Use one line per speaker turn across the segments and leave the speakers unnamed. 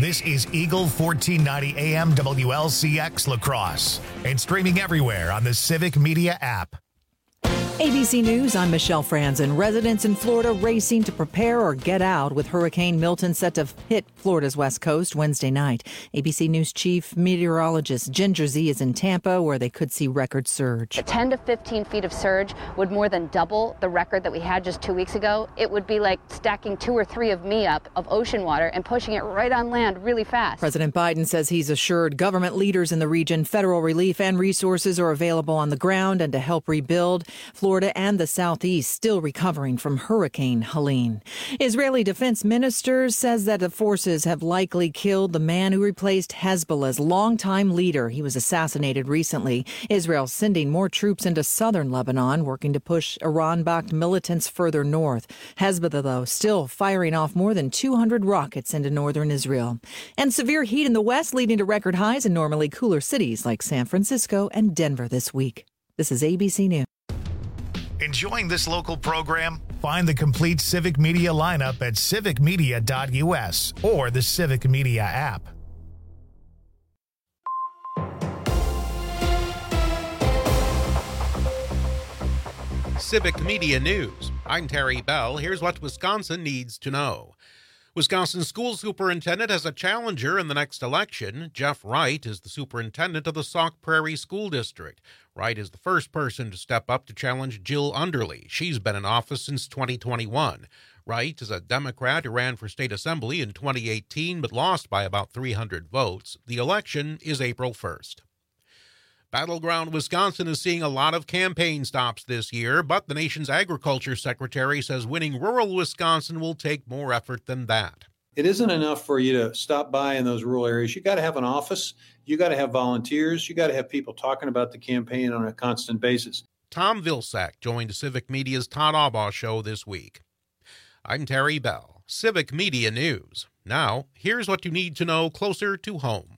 This is Eagle 1490 AM WLCX La Crosse and streaming everywhere on the Civic Media app.
ABC News, I'm Michelle Franzen. Residents in Florida racing to prepare or get out with Hurricane Milton set to hit Florida's west coast Wednesday night. ABC News Chief Meteorologist Ginger Zee is in Tampa, where they could see record surge.
10 to 15 feet of surge would more than double the record that we had just 2 weeks ago. It would be like stacking 2 or 3 of me up of ocean water and pushing it right on land really fast.
President Biden says he's assured government leaders in the region federal relief and resources are available on the ground and to help rebuild. Florida and the Southeast still recovering from Hurricane Helene. Israeli defense minister says that the forces have likely killed the man who replaced Hezbollah's longtime leader. He was assassinated recently. Israel sending more troops into southern Lebanon, working to push Iran-backed militants further north. Hezbollah, though, still firing off more than 200 rockets into northern Israel. And severe heat in the west leading to record highs in normally cooler cities like San Francisco and Denver this week. This is ABC News.
Enjoying this local program? Find the complete Civic Media lineup at civicmedia.us or the Civic Media app.
Civic Media News. I'm Terry Bell. Here's what Wisconsin needs to know. Wisconsin school superintendent has a challenger in the next election. Jeff Wright is the superintendent of the Sauk Prairie School District. Wright is the first person to step up to challenge Jill Underly. She's been in office since 2021. Wright is a Democrat who ran for state assembly in 2018 but lost by about 300 votes. The election is April 1st. Battleground Wisconsin is seeing a lot of campaign stops this year, but the nation's agriculture secretary says winning rural Wisconsin will take more effort than that.
It isn't enough for you to stop by in those rural areas. You got to have an office. You got to have volunteers. You got to have people talking about the campaign on a constant basis.
Tom Vilsack joined Civic Media's Todd Aubaugh show this week. I'm Terry Bell, Civic Media News. Now, here's what you need to know closer to home.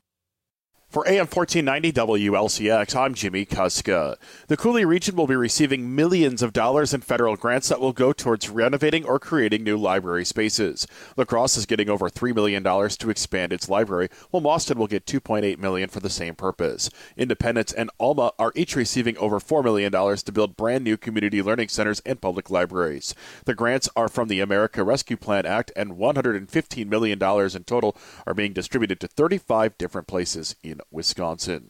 For AM 1490 WLCX, I'm Jimmy Kuska. The Cooley region will be receiving millions of dollars in federal grants that will go towards renovating or creating new library spaces. La Crosse is getting over $3 million to expand its library, while Mauston will get $2.8 million for the same purpose. Independence and Alma are each receiving over $4 million to build brand new community learning centers and public libraries. The grants are from the America Rescue Plan Act, and $115 million in total are being distributed to 35 different places in Wisconsin.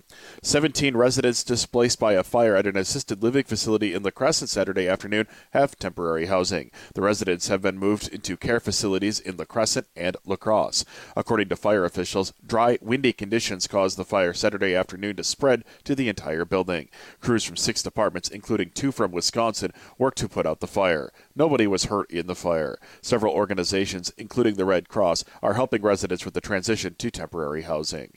17 residents displaced by a fire at an assisted living facility in La Crescent Saturday afternoon have temporary housing. The residents have been moved into care facilities in La Crescent and La Crosse. According to fire officials, dry, windy conditions caused the fire Saturday afternoon to spread to the entire building. Crews from 6 departments, including 2 from Wisconsin, worked to put out the fire. Nobody was hurt in the fire. Several organizations, including the Red Cross, are helping residents with the transition to temporary housing.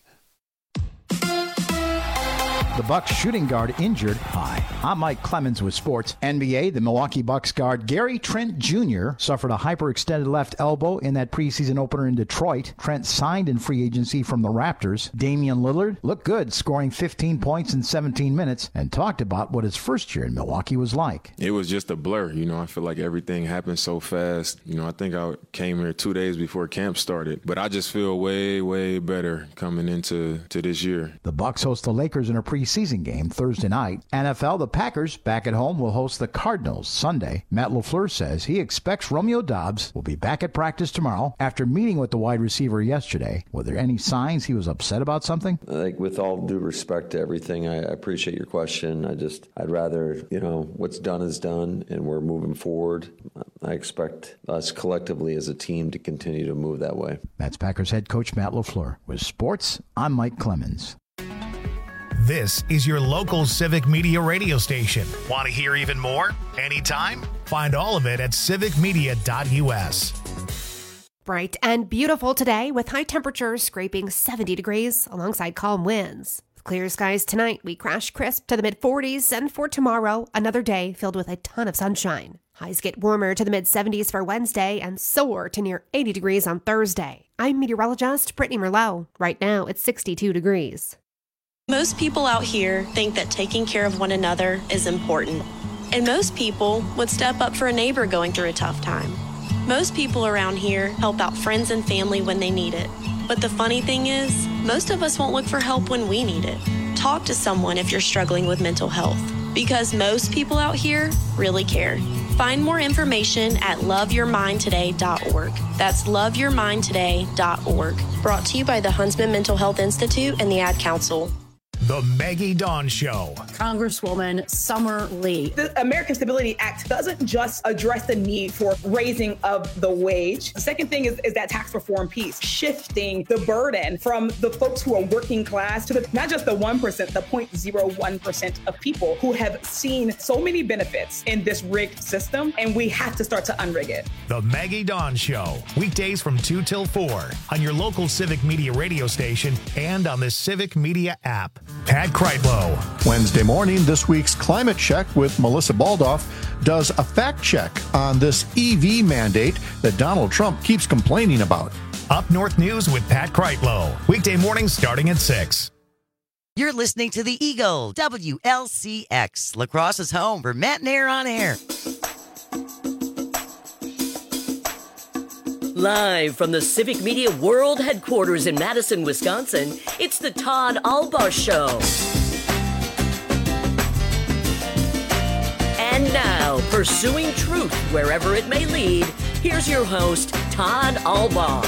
The Bucks shooting guard injured. Hi, I'm Mike Clemens with sports. NBA, the Milwaukee Bucks guard Gary Trent Jr. suffered a hyperextended left elbow in that preseason opener in Detroit. Trent signed in free agency from the Raptors. Damian Lillard looked good, scoring 15 points in 17 minutes, and talked about what his first year in Milwaukee was like.
It was just a blur. I feel like everything happened so fast. I think I came here 2 days before camp started, but I just feel way, way better coming into this year.
The Bucks host the Lakers in a preseason game Thursday night. NFL, the Packers, back at home, will host the Cardinals Sunday. Matt LaFleur says he expects Romeo Doubs will be back at practice tomorrow after meeting with the wide receiver yesterday. Were there any signs he was upset about something?
I think with all due respect to everything, I appreciate your question. I'd rather, what's done is done, and we're moving forward. I expect us collectively as a team to continue to move that way.
That's Packers head coach Matt LaFleur. With sports, I'm Mike Clemens.
This is your local Civic Media radio station. Want to hear even more? Anytime? Find all of it at civicmedia.us.
Bright and beautiful today with high temperatures scraping 70 degrees alongside calm winds. With clear skies tonight, we crash crisp to the mid-40s, and for tomorrow, another day filled with a ton of sunshine. Highs get warmer to the mid-70s for Wednesday and soar to near 80 degrees on Thursday. I'm meteorologist Brittany Merlot. Right now, it's 62 degrees.
Most people out here think that taking care of one another is important. And most people would step up for a neighbor going through a tough time. Most people around here help out friends and family when they need it. But the funny thing is, most of us won't look for help when we need it. Talk to someone if you're struggling with mental health, because most people out here really care. Find more information at loveyourmindtoday.org. That's loveyourmindtoday.org. Brought to you by the Huntsman Mental Health Institute and the Ad Council.
The Maggie Dawn Show.
Congresswoman Summer Lee.
The American Stability Act doesn't just address the need for raising of the wage. The second thing is that tax reform piece, shifting the burden from the folks who are working class to not just the 1%, the 0.01% of people who have seen so many benefits in this rigged system, and we have to start to unrig it.
The Maggie Dawn Show. Weekdays from 2 till 4 on your local Civic Media radio station and on the Civic Media app. Pat Kreitlow.
Wednesday morning, this week's Climate Check with Melissa Baldoff does a fact check on this EV mandate that Donald Trump keeps complaining about.
Up North News with Pat Kreitlow. Weekday mornings starting at 6.
You're listening to the Eagle, WLCX, La Crosse's home for Matt and Air on Air.
Live from the Civic Media World Headquarters in Madison, Wisconsin, it's the Todd Albaugh Show. And now, pursuing truth wherever it may lead, here's your host, Todd Albaugh.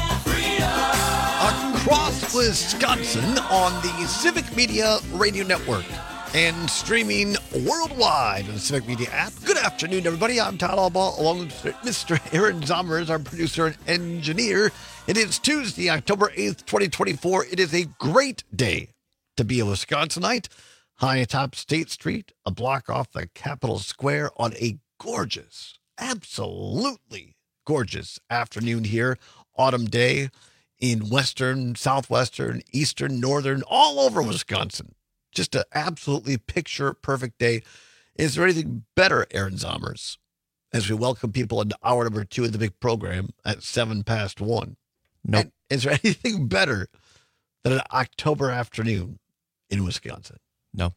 Across Wisconsin on the Civic Media Radio Network and streaming worldwide on the Civic Media app. Good afternoon, everybody. I'm Todd Albaugh, along with Mr. Aaron Zommers, our producer and engineer. It is Tuesday, October 8th, 2024. It is a great day to be a Wisconsinite. High atop State Street, a block off the Capitol Square on a gorgeous, absolutely gorgeous afternoon here. Autumn day in western, southwestern, eastern, northern, all over Wisconsin. Just an absolutely picture-perfect day. Is there anything better, Aaron Zommers, as we welcome people into hour number 2 of the big program at 1:07?
Nope.
And is there anything better than an October afternoon in Wisconsin?
No.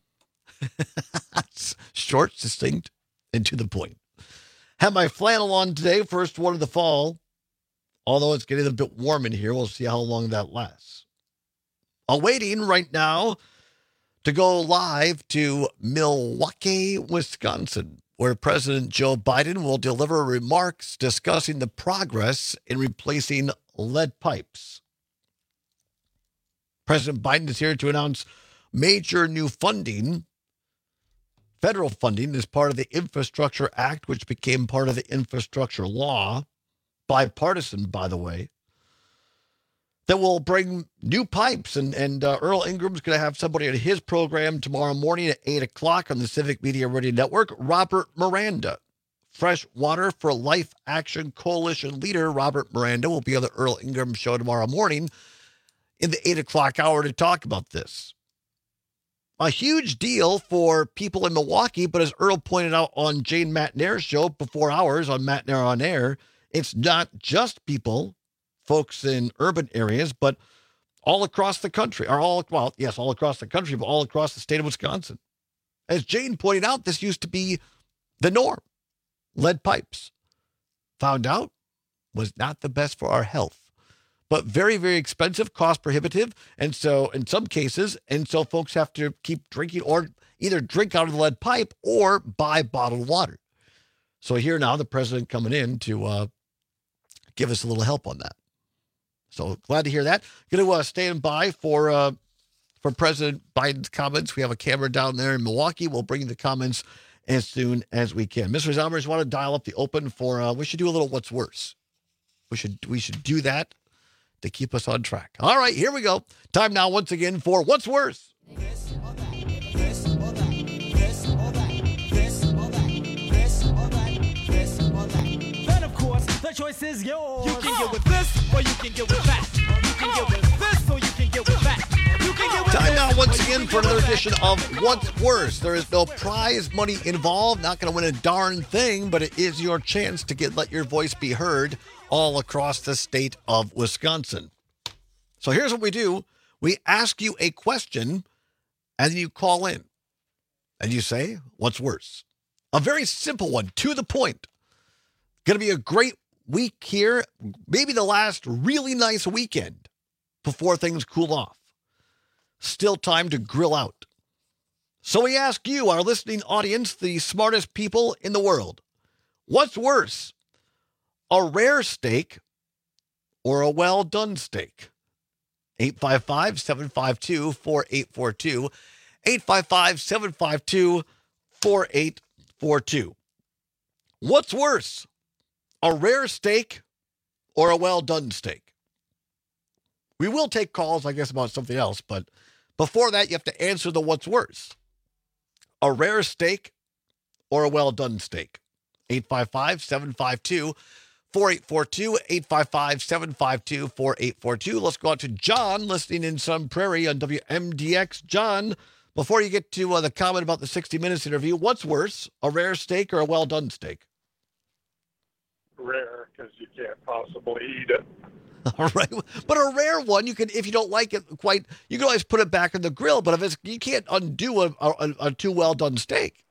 Short, succinct, and to the point. Have my flannel on today, first one of the fall. Although it's getting a bit warm in here, we'll see how long that lasts. Awaiting right now to go live to Milwaukee, Wisconsin, where President Joe Biden will deliver remarks discussing the progress in replacing lead pipes. President Biden is here to announce major new funding, federal funding, as part of the Infrastructure Act, which became part of the infrastructure law, bipartisan, by the way, that will bring new pipes. And Earl Ingram's going to have somebody on his program tomorrow morning at 8 o'clock on the Civic Media Radio Network. Robert Miranda, Fresh Water for Life Action Coalition leader Robert Miranda, will be on the Earl Ingram show tomorrow morning in the 8 o'clock hour to talk about this. A huge deal for people in Milwaukee, but as Earl pointed out on Jane Matnair's show before ours on Matnair on Air, it's not just people, folks in urban areas, but all across the country, all across the country, but all across the state of Wisconsin. As Jane pointed out, this used to be the norm. Lead pipes, found out, was not the best for our health, but very, very expensive, cost prohibitive. And so in some cases, folks have to keep drinking or either drink out of the lead pipe or buy bottled water. So here now, the president coming in to give us a little help on that. So glad to hear that. Going to stand by for President Biden's comments. We have a camera down there in Milwaukee. We'll bring you the comments as soon as we can. Mr. Zommers, want to dial up the open for, we should do a little what's worse. We should do that to keep us on track. All right, here we go. Time now once again for What's Worse.
Then of course, the choice is yours. You can get with this or you can get with that. You can get with this or you can get with that.
Time now once again for another edition of What's Worse. There is no prize money involved. Not going to win a darn thing, but it is your chance to let your voice be heard all across the state of Wisconsin. So here's what we do. We ask you a question, and then you call in. And you say, what's worse? A very simple one, to the point. Going to be a great week here. Maybe the last really nice weekend before things cool off. Still time to grill out. So we ask you, our listening audience, the smartest people in the world, what's worse, a rare steak or a well-done steak? 855-752-4842. 855-752-4842. What's worse, a rare steak or a well-done steak? We will take calls, I guess, about something else, but before that, you have to answer the what's worse. A rare steak or a well-done steak? 855-752-4842. 855-752-4842. Let's go out to John, listening in Sun Prairie on WMDX. John, before you get to the comment about the 60 Minutes interview, what's worse, a rare steak or a well-done steak?
Rare, because you can't possibly eat it.
All right, but a rare one, you can, if you don't like it quite, you can always put it back in the grill. But if it's, you can't undo a too well done steak.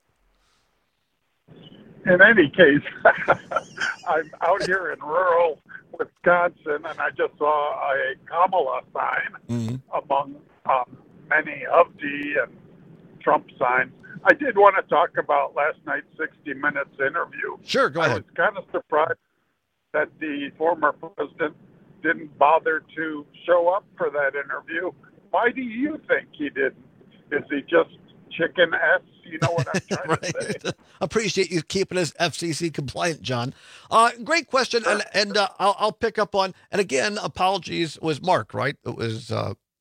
In any case, I'm out here in rural Wisconsin, and I just saw a Kamala sign among many of the and Trump signs. I did want to talk about last night's 60 Minutes interview.
Sure, go ahead.
I was kind of surprised that the former president didn't bother to show up for that interview. Why do you think he didn't? Is he just chicken S? You know what I'm trying to say?
Appreciate you keeping us FCC compliant, John. Great question, and I'll pick up on, and again, apologies, it was Mark, right? It was...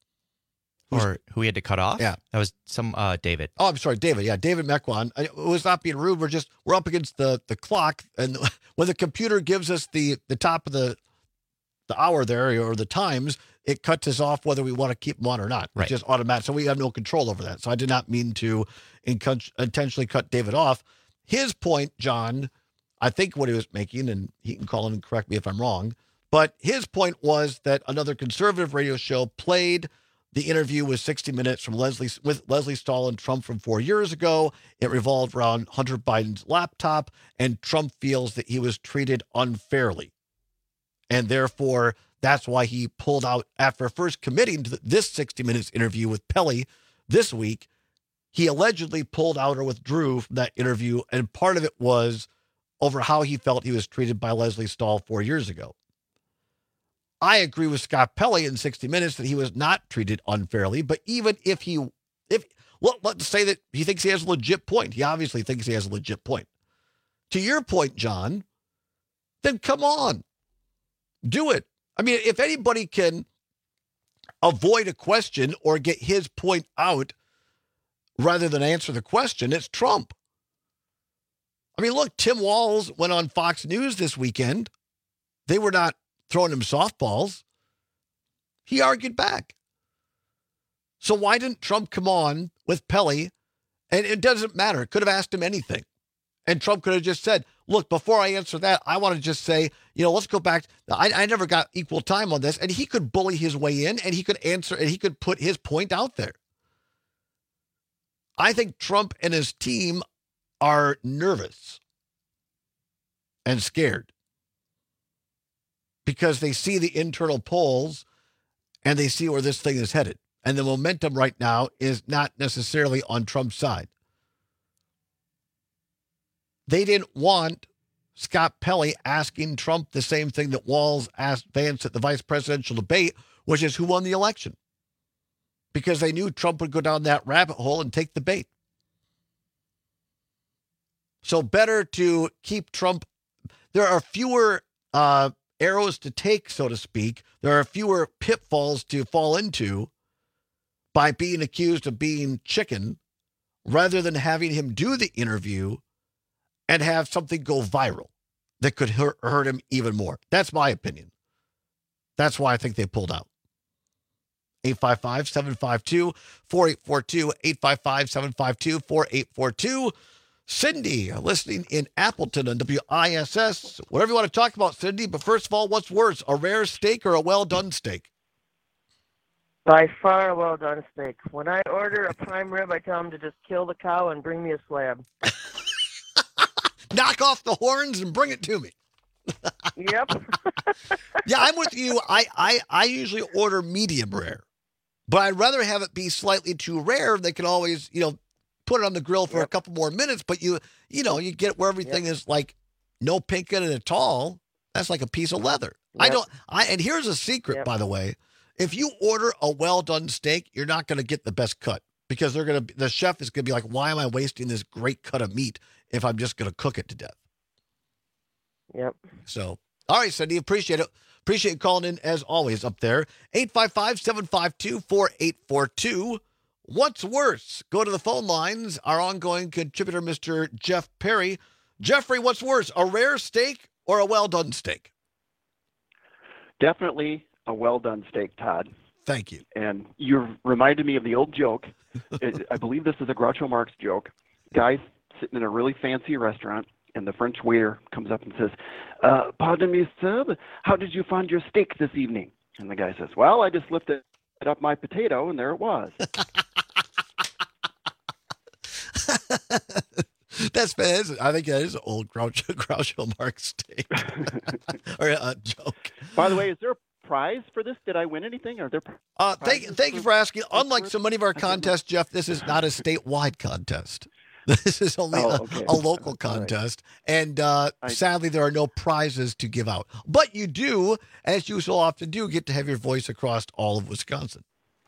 or who we had to cut off?
Yeah.
That was some David.
Oh, I'm sorry, David. Yeah, David Mequon. It was not being rude. We're up against the clock, and when the computer gives us the top of the hour there, or the times, it cuts us off whether we want to keep them on or not. Right. It's just automatic. So we have no control over that. So I did not mean to intentionally cut David off. His point, John, I think what he was making, and he can call in and correct me if I'm wrong, but his point was that another conservative radio show played the interview with 60 Minutes with Leslie Stahl and Trump from 4 years ago. It revolved around Hunter Biden's laptop, and Trump feels that he was treated unfairly. And therefore, that's why he pulled out after first committing to this 60 Minutes interview with Pelley this week. He allegedly pulled out or withdrew from that interview, and part of it was over how he felt he was treated by Leslie Stahl 4 years ago. I agree with Scott Pelley in 60 Minutes that he was not treated unfairly, but even if let's say that he thinks he has a legit point. He obviously thinks he has a legit point. To your point, John, then come on. Do it. I mean, if anybody can avoid a question or get his point out rather than answer the question, it's Trump. I mean, look, Tim Walz went on Fox News this weekend. They were not throwing him softballs. He argued back. So why didn't Trump come on with Pelley? And it doesn't matter. Could have asked him anything. And Trump could have just said, look, before I answer that, I want to just say, let's go back. I never got equal time on this. And he could bully his way in, and he could answer, and he could put his point out there. I think Trump and his team are nervous and scared because they see the internal polls and they see where this thing is headed. And the momentum right now is not necessarily on Trump's side. They didn't want Scott Pelley asking Trump the same thing that Walz asked Vance at the vice presidential debate, which is who won the election. Because they knew Trump would go down that rabbit hole and take the bait. So better to keep Trump. There are fewer arrows to take, so to speak. There are fewer pitfalls to fall into by being accused of being chicken rather than having him do the interview and have something go viral that could hurt him even more. That's my opinion. That's why I think they pulled out. 855-752-4842, 855-752-4842. Cindy, listening in Appleton on WISS. Whatever you want to talk about, Cindy, but first of all, what's worse, a rare steak or a well-done steak?
By far a well-done steak. When I order a prime rib, I tell them to just kill the cow and bring me a slab.
Knock off the horns and bring it to me.
Yep.
Yeah, I'm with you. I usually order medium rare, but I'd rather have it be slightly too rare. They can always, put it on the grill for a couple more minutes, but you get where everything is like no pink in it at all. That's like a piece of leather.
Yep.
And here's a secret, by the way. If you order a well-done steak, you're not going to get the best cut because the chef is going to be like, why am I wasting this great cut of meat if I'm just going to cook it to death?
Yep.
So, all right, Cindy, appreciate it. Appreciate you calling in as always up there. 855-752-4842. What's worse? Go to the phone lines. Our ongoing contributor, Mr. Jeff Perry. Jeffrey, what's worse, a rare steak or a well-done steak?
Definitely a well-done steak, Todd.
Thank you.
And you reminded me of the old joke. I believe this is a Groucho Marx joke. Guy's sitting in a really fancy restaurant, and the French waiter comes up and says, pardon me, sir, but how did you find your steak this evening? And the guy says, well, I just lifted up my potato, and there it was.
That's fantastic. I think that is an old Groucho Marx steak or a joke.
By the way, is there a prize for this? Did I win anything? Are there?
Thank you for asking. Unlike so many of our contests, Jeff, this is not a statewide contest. This is only a local contest, and sadly, there are no prizes to give out. But you do, as you so often do, get to have your voice across all of Wisconsin.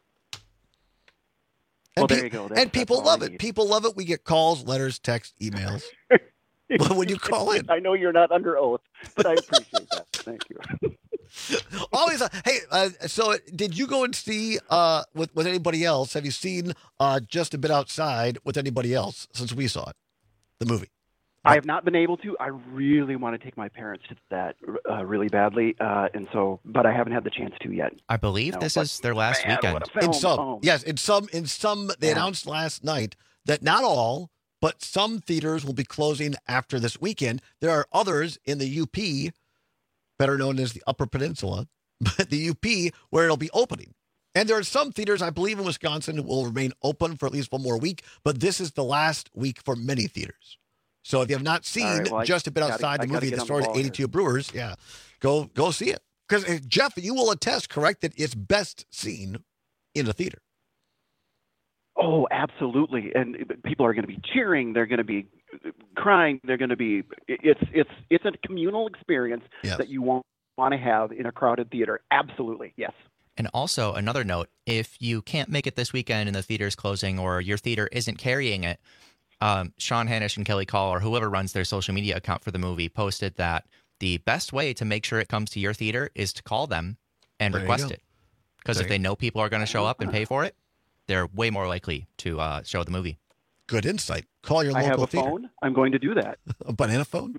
Well, there you go.
And people love it. People love it. We get calls, letters, texts, emails. When you call in.
I know you're not under oath, but I appreciate that. Thank you.
Always. Hey, so did you go and see with anybody else? Have you seen Just a Bit Outside with anybody else since we saw it, the movie?
I have not been able to. I really want to take my parents to that really badly, but I haven't had the chance to yet.
I believe this is their last weekend.
In some, yes, in some, they announced last night that not all, but some theaters will be closing after this weekend. There are others in the UP, better known as the Upper Peninsula, but the UP where it'll be opening. And there are some theaters, I believe, in Wisconsin that will remain open for at least one more week, but this is the last week for many theaters. So if you have not seen Just a Bit Outside, the movie that stars 82 Brewers, go see it. Because, Jeff, you will attest, correct, that it's best seen in a theater.
Oh, absolutely. And people are going to be cheering. They're going to be crying. They're going to be – it's a communal experience that you want to have in a crowded theater. Absolutely, yes.
And also, another note, if you can't make it this weekend and the theater's closing or your theater isn't carrying it, Sean Hanish and Kelly Call, or whoever runs their social media account for the movie, posted that the best way to make sure it comes to your theater is to call them and request it. Because if they know people are going to show up and pay for it, they're way more likely to show the movie.
Good insight. Call your local theater.
I have a phone. I'm going to do that.
A banana phone?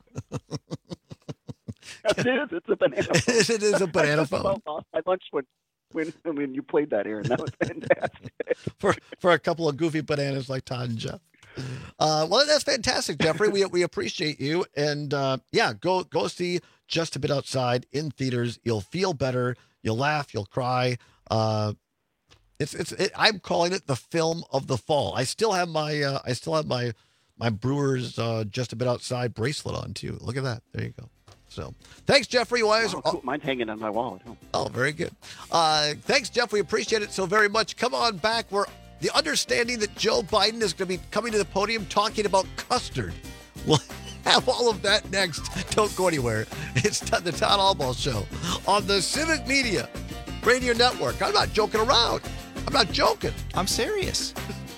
It is. It's a banana phone.
It is a banana phone.
I lunched when you played that, Aaron. That was fantastic.
for a couple of goofy bananas like Todd and Jeff. Well, that's fantastic, Jeffrey. We appreciate you. And go see Just a Bit Outside in theaters. You'll feel better. You'll laugh. You'll cry. I'm calling it the film of the fall. I still have my Brewers Just a Bit Outside bracelet on too. Look at that. There you go. So thanks, Jeffrey.
Cool. Mine's hanging on my wall at home.
Oh, very good. Thanks, Jeff. We appreciate it so very much. Come on back. We're the understanding that Joe Biden is going to be coming to the podium talking about custard. We'll have all of that next. Don't go anywhere. It's the Todd Albaugh Show on the Civic Media Radio Network. I'm not joking around. I'm not joking.
I'm serious.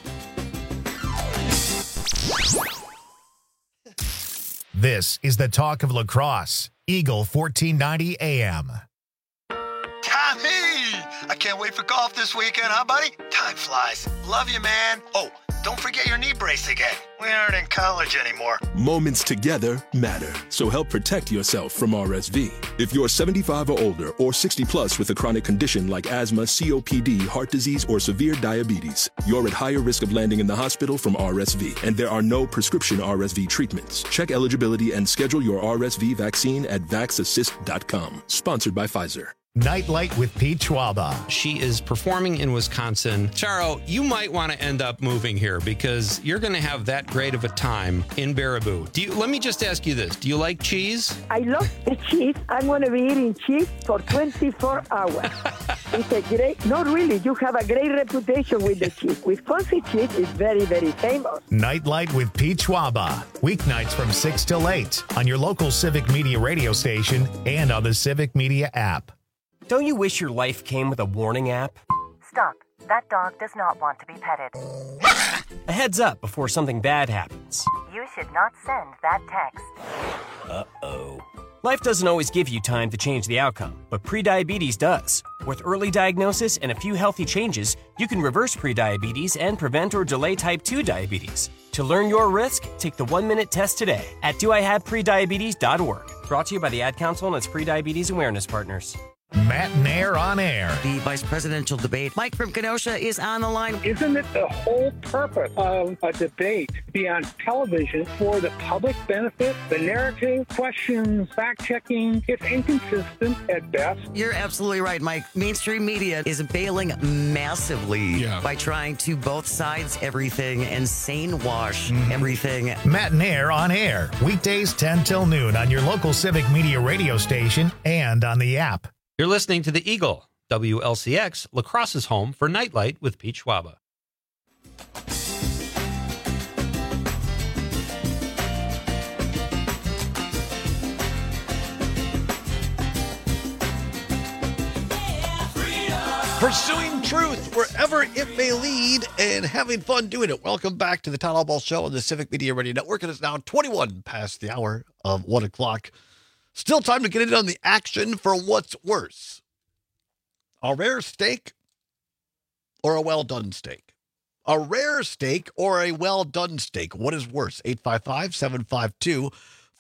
This is the talk of lacrosse. Eagle 1490 AM.
Tommy! I can't wait for golf this weekend, huh, buddy? Time flies. Love you, man. Oh, don't forget your knee brace again. We aren't in college anymore.
Moments together matter, so help protect yourself from RSV. If you're 75 or older or 60 plus with a chronic condition like asthma, COPD, heart disease, or severe diabetes, you're at higher risk of landing in the hospital from RSV, and there are no prescription RSV treatments. Check eligibility and schedule your RSV vaccine at vaxassist.com. Sponsored by Pfizer.
Nightlight with Pete Schwaba.
She is performing in Wisconsin. Charo, you might want to end up moving here because you're going to have that great of a time in Baraboo. Let me just ask you this. Do you like cheese?
I love the cheese. I'm going to be eating cheese for 24 hours. It's a great, not really, you have a great reputation with the cheese. Wisconsin cheese is very, very famous.
Nightlight with Pete Schwaba. Weeknights from 6 till 8 on your local Civic Media radio station and on the Civic Media app.
Don't you wish your life came with a warning app?
Stop. That dog does not want to be petted.
A heads up before something bad happens.
You should not send that text.
Uh-oh. Life doesn't always give you time to change the outcome, but prediabetes does. With early diagnosis and a few healthy changes, you can reverse prediabetes and prevent or delay type 2 diabetes. To learn your risk, take the 1-minute test today at doihaveprediabetes.org. Brought to you by the Ad Council and its prediabetes awareness partners.
Matt Nair on air.
The vice presidential debate. Mike from Kenosha is on the line.
Isn't it the whole purpose of a debate to be on television for the public benefit? The narrative, questions, fact-checking, it's inconsistent at best.
You're absolutely right, Mike. Mainstream media is bailing massively by trying to both sides everything and sane wash everything.
Matt Nair on air. Weekdays 10 till noon on your local Civic Media radio station and on the app.
You're listening to The Eagle, WLCX, La Crosse's home for Nightlight with Pete Schwaba.
Pursuing truth wherever it may lead and having fun doing it. Welcome back to the Town Hall Ball Show on the Civic Media Radio Network. It is now 21 past the hour of 1 o'clock. Still time to get in on the action for what's worse. A rare steak or a well-done steak? A rare steak or a well-done steak? What is worse? 855-752-4842.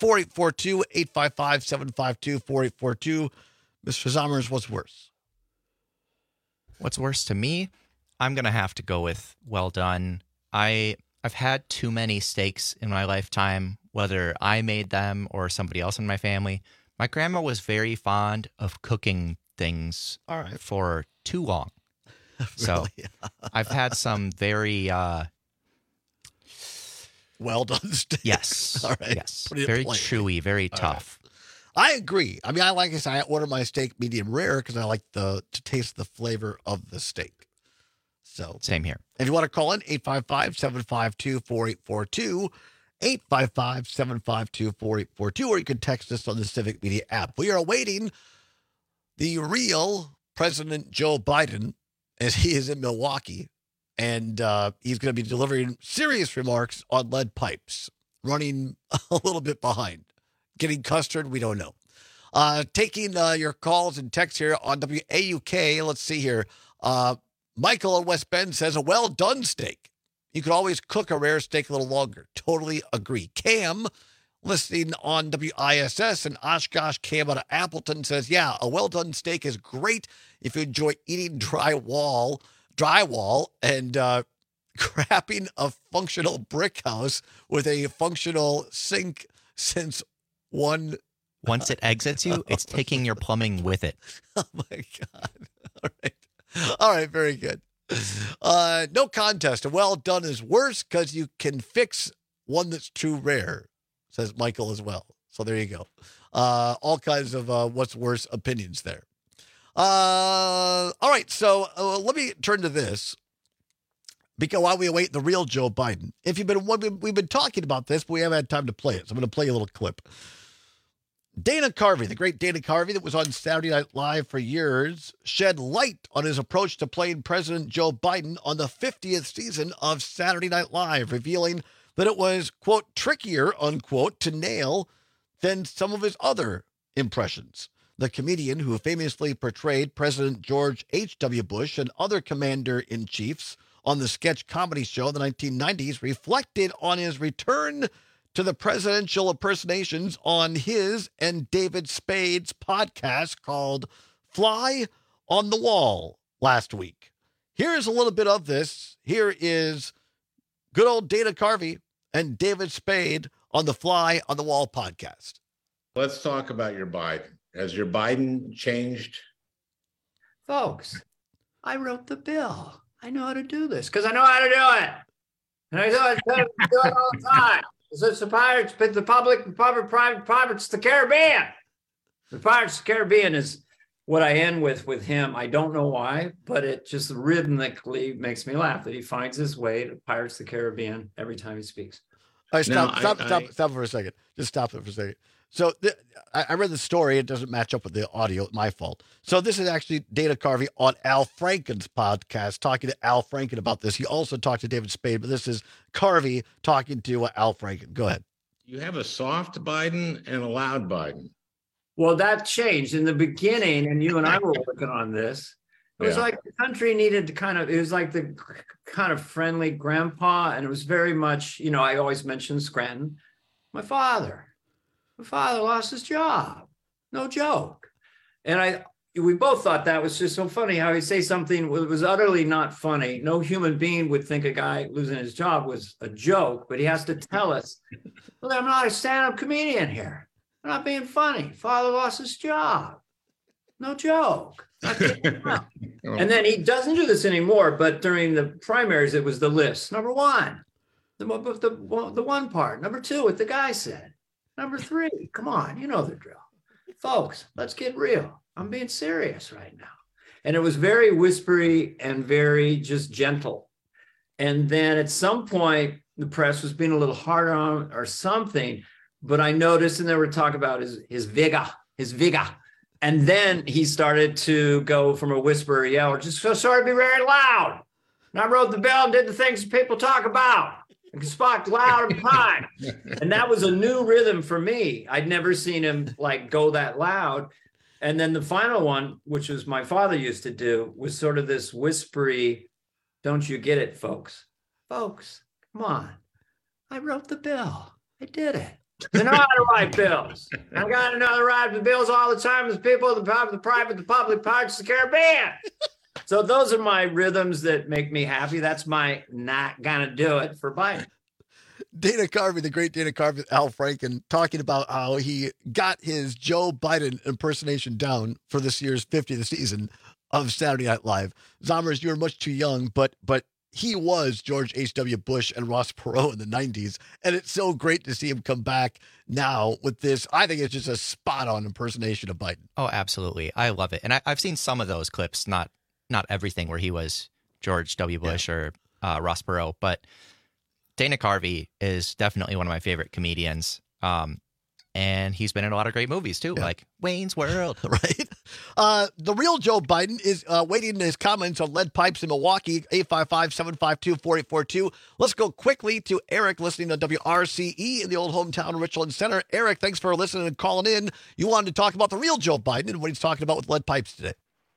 855-752-4842. Mr. Zommers, what's worse?
What's worse to me? I'm going to have to go with well done. I've had too many steaks in my lifetime, whether I made them or somebody else in my family. My grandma was very fond of cooking things for too long. Really? So I've had some very
well done steaks.
Yes.
All right.
Yes. Very chewy, very tough.
Right. I agree. I mean, I order my steak medium rare because I like to taste the flavor of the steak. So
same here.
If you want to call in, 855-752-4842, 855-752-4842, or you can text us on the Civic Media app. We are awaiting the real President Joe Biden as he is in Milwaukee, and he's going to be delivering serious remarks on lead pipes, running a little bit behind. Getting custard, we don't know. Taking your calls and texts here on WAUK. Let's see here. Michael in West Bend says a well-done steak. You could always cook a rare steak a little longer. Totally agree. Cam, listening on WISS in Oshkosh, Cam out of Appleton says, yeah, a well-done steak is great if you enjoy eating drywall and crapping a functional brick house with a functional sink since once
it exits you, it's taking your plumbing with it.
Oh my God. All right. Very good. No contest. A well done is worse because you can fix one that's too rare, says Michael as well. So there you go. All kinds of what's worse opinions there. All right. So let me turn to this. Because while we await the real Joe Biden, we've been talking about this, but we haven't had time to play it. So I'm going to play you a little clip. Dana Carvey, the great Dana Carvey that was on Saturday Night Live for years, shed light on his approach to playing President Joe Biden on the 50th season of Saturday Night Live, revealing that it was, quote, trickier, unquote, to nail than some of his other impressions. The comedian who famously portrayed President George H.W. Bush and other commander-in-chiefs on the sketch comedy show in the 1990s reflected on his return to the presidential impersonations on his and David Spade's podcast called Fly on the Wall last week. Here's a little bit of this. Here is good old Dana Carvey and David Spade on the Fly on the Wall podcast.
Let's talk about your Biden. Has your Biden changed
Folks, I wrote the bill. I know how to do this because I know how to do it. And I do it all the time. It's the Pirates, but the public, private, Pirates, the Caribbean. The Pirates of the Caribbean is what I end with him. I don't know why, but it just rhythmically makes me laugh that he finds his way to Pirates of the Caribbean every time he speaks.
All right, stop for a second. Just stop it for a second. So I read the story. It doesn't match up with the audio. My fault. So this is actually Dana Carvey on Al Franken's podcast, talking to Al Franken about this. He also talked to David Spade, but this is Carvey talking to Al Franken. Go ahead.
You have a soft Biden and a loud Biden.
Well, that changed in the beginning, and you and I were working on this. It was like the country needed to it was like the kind of friendly grandpa, and it was very much, I always mention Scranton. My father lost his job. No joke. And we both thought that was just so funny how he'd say something that was utterly not funny. No human being would think a guy losing his job was a joke, but he has to tell us, well, I'm not a stand-up comedian here. I'm not being funny. Father lost his job. No joke. And then he doesn't do this anymore, but during the primaries, it was the list. Number one, the one part. Number two, what the guy said. Number three, come on, you know the drill. Folks, let's get real. I'm being serious right now. And it was very whispery and very just gentle. And then at some point, the press was being a little harder on him or something, but I noticed, and they were talking about his vigor. And then he started to go from a whisper, yell, just so sorry to be very loud. And I wrote the bill and did the things people talk about. And spoke loud and high. And that was a new rhythm for me. I'd never seen him go that loud. And then the final one, which was my father used to do, was sort of this whispery, don't you get it, folks? Folks, come on. I wrote the bill. I did it. I know how to write bills. I got to know how to write the bills all the time. There's people, the private, the public, Pirates of the Caribbean. So those are my rhythms that make me happy. That's my not gonna do it for Biden.
Dana Carvey, the great Dana Carvey, Al Franken, talking about how he got his Joe Biden impersonation down for this year's 50th season of Saturday Night Live. Zommers, you were much too young, but he was George H.W. Bush and Ross Perot in the 90s, and it's so great to see him come back now with this. I think it's just a spot-on impersonation of Biden.
Oh, absolutely. I love it. And I've seen some of those clips, not everything where he was George W. Bush or Ross Perot, but Dana Carvey is definitely one of my favorite comedians. And he's been in a lot of great movies, too, like Wayne's World.
Right. The real Joe Biden is waiting his comments on lead pipes in Milwaukee, 855-752-4842. Let's go quickly to Eric listening to WRCE in the old hometown Richland Center. Eric, thanks for listening and calling in. You wanted to talk about the real Joe Biden and what he's talking about with lead pipes today.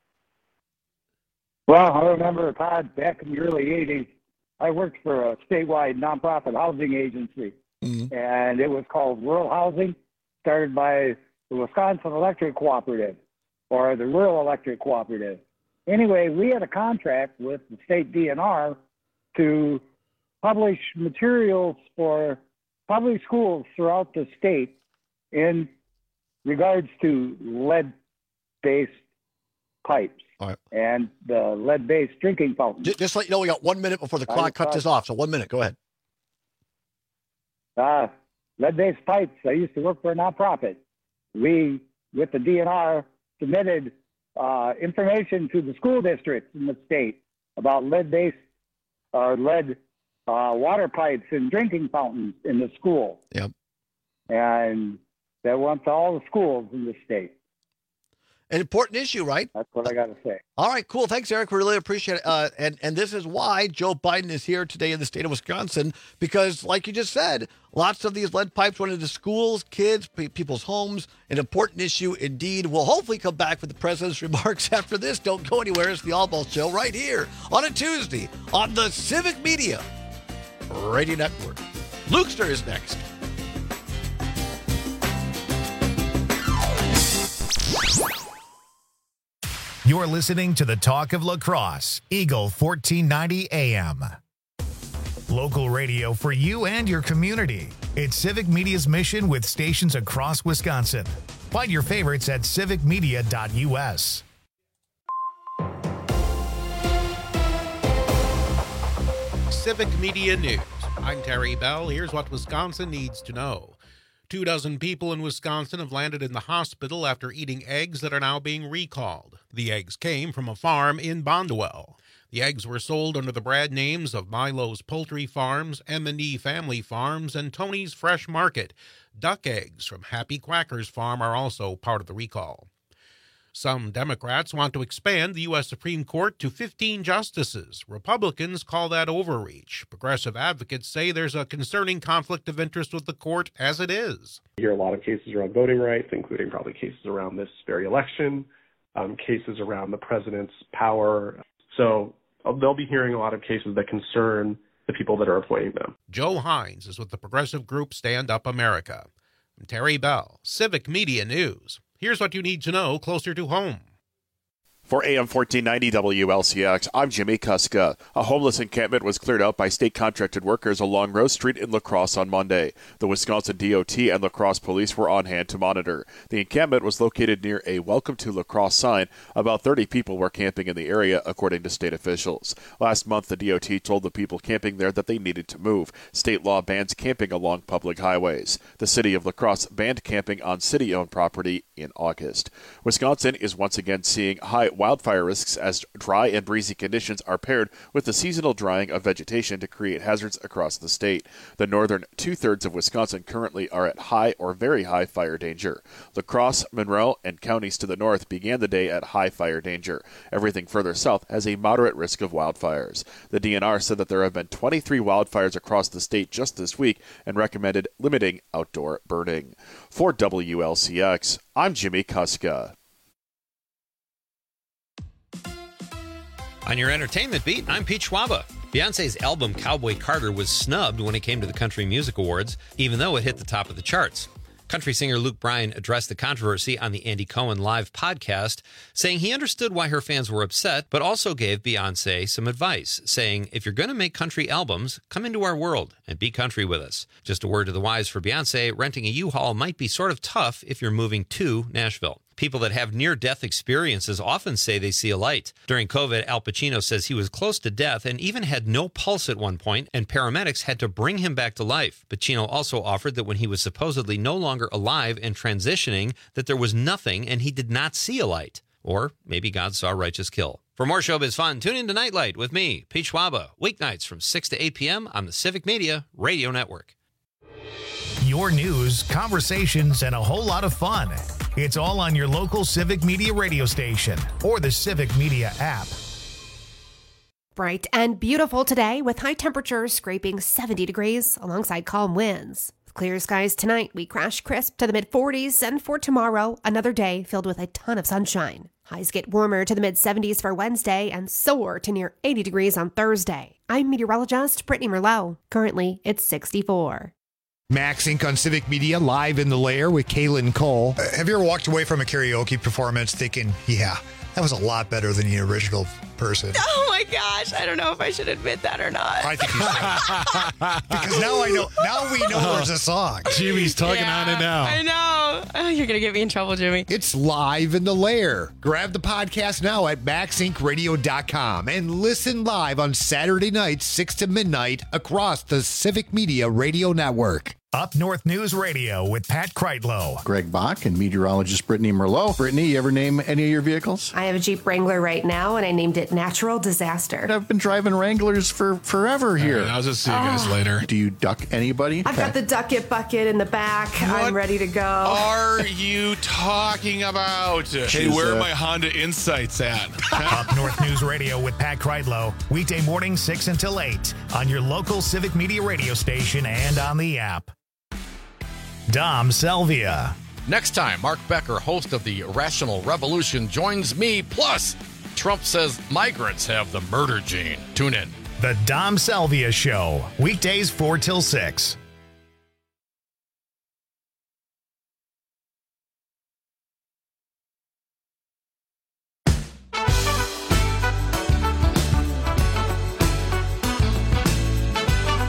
Well, I remember, Todd, back in the early 80s, I worked for a statewide nonprofit housing agency, and it was called Rural Housing, started by the Wisconsin Electric Cooperative, or the Rural Electric Cooperative. Anyway, we had a contract with the state DNR to publish materials for public schools throughout the state in regards to lead-based pipes.
Right.
And the lead-based drinking fountains.
Just let you know, we got 1 minute before the clock cuts us off, so 1 minute. Go ahead.
Lead-based pipes. I used to work for a nonprofit. We, with the DNR, submitted information to the school districts in the state about lead-based lead water pipes and drinking fountains in the school.
Yep.
And that went to all the schools in the state.
An important issue, right?
That's what I got to say.
All right, cool. Thanks, Eric. We really appreciate it. And this is why Joe Biden is here today in the state of Wisconsin, because like you just said, lots of these lead pipes went into schools, kids, people's homes. An important issue indeed. We'll hopefully come back with the president's remarks after this. Don't go anywhere. It's the All Ball Show right here on a Tuesday on the Civic Media Radio Network. Lukester is next.
You're listening to the Talk of La Crosse, Eagle 1490 AM. Local radio for you and your community. It's Civic Media's mission with stations across Wisconsin. Find your favorites at civicmedia.us.
Civic Media News. I'm Terry Bell. Here's what Wisconsin needs to know. 24 people in Wisconsin have landed in the hospital after eating eggs that are now being recalled. The eggs came from a farm in Bondwell. The eggs were sold under the brand names of Milo's Poultry Farms, M&E Family Farms, and Tony's Fresh Market. Duck eggs from Happy Quackers Farm are also part of the recall. Some Democrats want to expand the U.S. Supreme Court to 15 justices. Republicans call that overreach. Progressive advocates say there's a concerning conflict of interest with the court as it is.
You hear a lot of cases around voting rights, including probably cases around this very election, cases around the president's power. So they'll be hearing a lot of cases that concern the people that are appointing them.
Joe Hines is with the progressive group Stand Up America. I'm Terry Bell, Civic Media News. Here's what you need to know closer to home.
For AM 1490 WLCX, I'm Jimmy Kuska. A homeless encampment was cleared out by state contracted workers along Rose Street in La Crosse on Monday. The Wisconsin DOT and La Crosse police were on hand to monitor. The encampment was located near a Welcome to La Crosse sign. About 30 people were camping in the area, according to state officials. Last month, the DOT told the people camping there that they needed to move. State law bans camping along public highways. The city of La Crosse banned camping on city-owned property in August. Wisconsin is once again seeing high wildfire risks as dry and breezy conditions are paired with the seasonal drying of vegetation to create hazards across the state. The northern two-thirds of Wisconsin currently are at high or very high fire danger. La Crosse, Monroe, and counties to the north began the day at high fire danger. Everything further south has a moderate risk of wildfires. The DNR said that there have been 23 wildfires across the state just this week and recommended limiting outdoor burning. For WLCX, I'm Jimmy Kuska.
On your entertainment beat, I'm Pete Schwaba. Beyonce's album Cowboy Carter was snubbed when it came to the Country Music Awards, even though it hit the top of the charts. Country singer Luke Bryan addressed the controversy on the Andy Cohen Live podcast, saying he understood why her fans were upset, but also gave Beyonce some advice, saying, if you're going to make country albums, come into our world and be country with us. Just a word to the wise for Beyonce, renting a U-Haul might be sort of tough if you're moving to Nashville. People that have near-death experiences often say they see a light. During COVID, Al Pacino says he was close to death and even had no pulse at one point, and paramedics had to bring him back to life. Pacino also offered that when he was supposedly no longer alive and transitioning, that there was nothing and he did not see a light. Or maybe God saw righteous kill. For more showbiz fun, tune in to Nightlight with me, Pete Schwaba, weeknights from 6 to 8 p.m. on the Civic Media Radio Network.
Your news, conversations, and a whole lot of fun. It's all on your local Civic Media radio station or the Civic Media app.
Bright and beautiful today with high temperatures scraping 70 degrees alongside calm winds. With clear skies tonight, we crash crisp to the mid-40s, and for tomorrow, another day filled with a ton of sunshine. Highs get warmer to the mid-70s for Wednesday and soar to near 80 degrees on Thursday. I'm meteorologist Brittany Merlot. Currently, it's 64.
Max Inc. on Civic Media, live in the lair with Kaylin Cole.
Have you ever walked away from a karaoke performance thinking, yeah, that was a lot better than the original person?
Oh my gosh, I don't know if I should admit that or not.
I think you should. Because now we know there's a song.
Jimmy's tugging on it now.
I know. Oh, you're going to get me in trouble, Jimmy.
It's live in the lair. Grab the podcast now at maxincradio.com and listen live on Saturday nights, 6 to midnight across the Civic Media Radio Network.
Up North News Radio with Pat Kreitlow.
Greg Bach and meteorologist Brittany Merlot. Brittany, you ever name any of your vehicles?
I have a Jeep Wrangler right now, and I named it Natural Disaster.
I've been driving Wranglers for forever here.
I'll just see you guys later.
Do you duck anybody?
I've got the Duck It bucket in the back.
What
I'm ready to go.
Are you talking about? Hey, where are my Honda Insights at?
Up North News Radio with Pat Kreitlow. Weekday morning 6 until 8 on your local Civic Media radio station and on the app. Dom Selvia.
Next time, Mark Becker, host of the Rational Revolution, joins me. Plus, Trump says migrants have the murder gene. Tune in.
The Dom Selvia Show. Weekdays 4 till 6.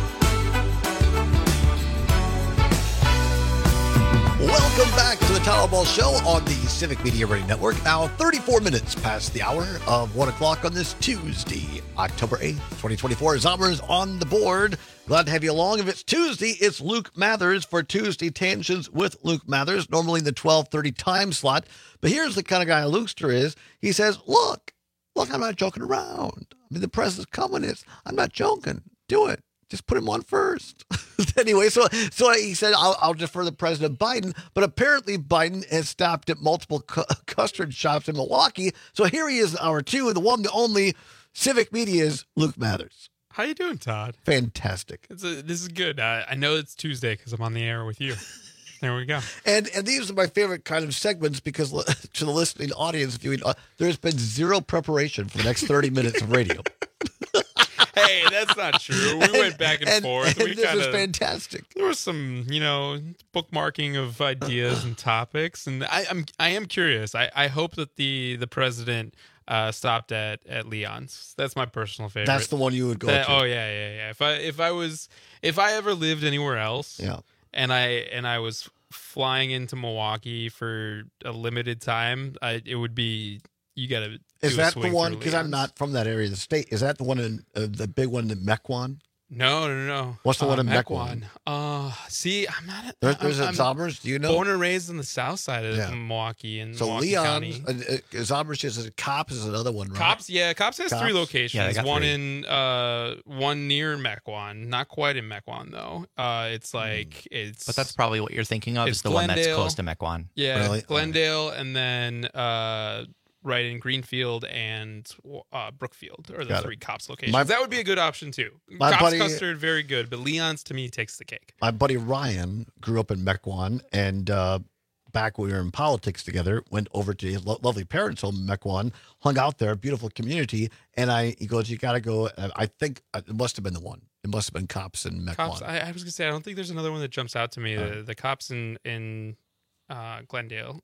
Welcome back to the Tal Ball Show on the Civic Media Radio Network. Now 34 minutes past the hour of 1 o'clock on this Tuesday, October 8th, 2024. Zombers on the board. Glad to have you along. If it's Tuesday, it's Luke Mathers for Tuesday Tangents with Luke Mathers, normally in the 12:30 time slot. But here's the kind of guy Lukester is. He says, look, I'm not joking around. I mean, the president's coming. I'm not joking. Do it. Just put him on first. Anyway, so he said, I'll defer to President Biden. But apparently Biden has stopped at multiple custard shops in Milwaukee. So here he is, hour two, the one, the only Civic Media's Luke Mathers.
How you doing, Todd?
Fantastic.
This is good. I know it's Tuesday because I'm on the air with you. There we go.
And these are my favorite kind of segments because to the listening audience, there's been zero preparation for the next 30 minutes of radio.
Hey, that's not true. We went back and forth.
And this is fantastic.
There was some, bookmarking of ideas and topics, and I am curious. I hope that the president stopped at Leon's. That's my personal favorite.
That's the one you would go to.
Oh yeah. If I ever lived anywhere else,
yeah,
and I was flying into Milwaukee for a limited time, it would be. You got to.
Is that the one? Because I'm not from that area of the state. Is that the one in the big one in Mequon?
No.
What's the one in Mequon?
See, I'm not.
There's a Zombers. Do you know?
Born and raised in the south side of Milwaukee and Milwaukee County.
Zombers is Cops is another one, right?
Cops has three locations.
Yeah,
one
three.
One near Mequon, not quite in Mequon though. It's like it's.
But that's probably what you're thinking of. Is the
Glendale,
one that's close to Mequon.
Yeah,
really?
Glendale, and then right in Greenfield and Brookfield are the three Cops locations. That would be a good option too. Cops custard, very good, but Leon's to me takes the cake.
My buddy Ryan grew up in Mequon, and back when we were in politics together, went over to his lovely parents' home in Mequon, hung out there, beautiful community, and he goes, you got to go. I think it must have been the one. It must have been Cops in Mequon.
Cops. I was gonna say I don't think there's another one that jumps out to me. The Cops in Glendale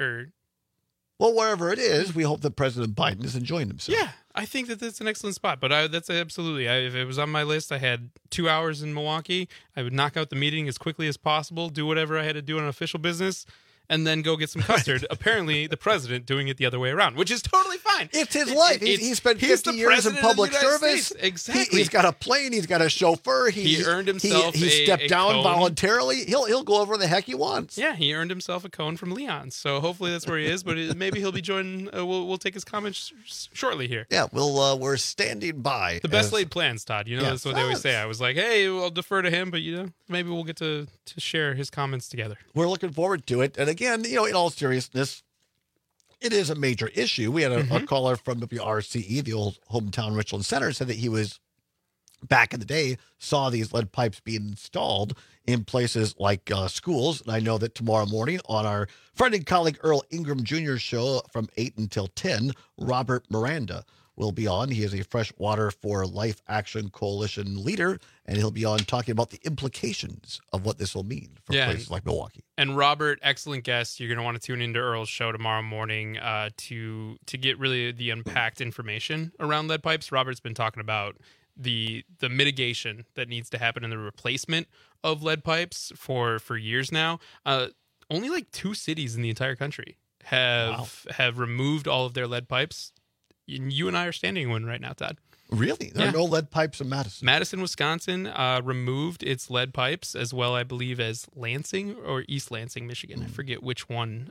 Well, wherever it is, we hope that President Biden is enjoying himself.
Yeah, I think that that's an excellent spot. But that's absolutely. If it was on my list, I had 2 hours in Milwaukee. I would knock out the meeting as quickly as possible, do whatever I had to do on official business, and then go get some custard. Apparently, the president doing it the other way around, which is totally fine.
It's his life. He spent 50 years in public service.
Exactly.
He's got a plane. He's got a chauffeur.
He earned himself
He stepped down
cone.
Voluntarily. He'll go over the heck he wants.
Yeah, he earned himself a cone from Leon's. So hopefully that's where he is. But maybe he'll be joining. We'll take his comments shortly here.
Yeah, we're standing by.
The best laid plans, Todd. That's what they always say. I was like, hey, I'll defer to him, but maybe we'll get to share his comments together.
We're looking forward to it. And again, in all seriousness, it is a major issue. We had a caller from WRCE, the old hometown Richland Center, said that he was back in the day, saw these lead pipes being installed in places like schools. And I know that tomorrow morning on our friend and colleague Earl Ingram Jr. show from 8 until 10, Robert Miranda will be on. He is a Freshwater for Life Action Coalition leader, and he'll be on talking about the implications of what this will mean for places like Milwaukee.
And Robert, excellent guest. You're going to want to tune into Earl's show tomorrow morning to get really the unpacked information around lead pipes. Robert's been talking about the mitigation that needs to happen in the replacement of lead pipes for years now. Only like 2 cities in the entire country have removed all of their lead pipes. You and I are standing in one right now, Todd.
Really? There are no lead pipes in Madison.
Madison, Wisconsin removed its lead pipes as well, I believe, as Lansing or East Lansing, Michigan. I forget which one